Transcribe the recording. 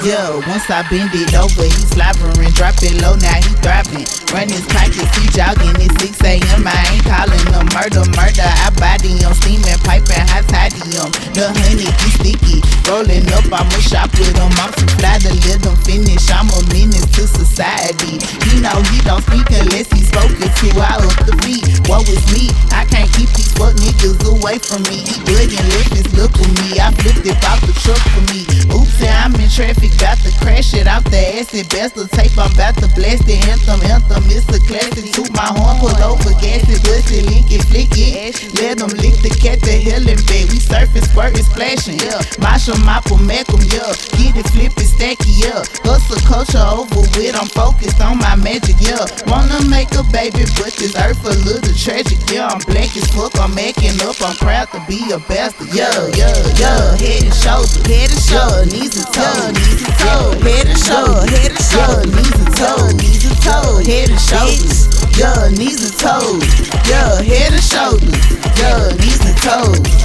Yeah, once I bend it over, he slobbering, drop it low, now he throbbing. Run his pockets, he jogging, it's 6 a.m. I ain't calling him murder. I body him, steaming, piping, hot toddy him. The honey, he sticky, rolling up, I'ma shop with him. I'm too fly to let him finish, I'm a menace to society. He know he don't speak unless he's spoken to, I up the feet. What was me? I can't keep these fuck niggas away from me. He bugging, left his look with me, I flipped it off the truck for me. Oops, and I'm in traffic, bout to crash it off the acid. Best of tape, I'm bout to blast it. Anthem, it's a classic. Toot my horn, pull over, gas it, bust it, link it, flick it. Let them lick the cat, the hell in bed. We surfing, squirting, splashing, yeah. Marshall, Mopple, Macum, yeah. Get it, flip it, stack it, yeah. Hustle culture over with, I'm focused on my magic, yeah. Wanna make a baby, but this earth a little tragic, yeah. I'm black as fuck, I'm acting up, I'm proud to be a bastard, yeah. Head and shoulders, knees and toes, head and shoulders, knees and toes, head and shoulders, yeah, knees and toes, yeah, head and shoulders, yeah, knees and toes.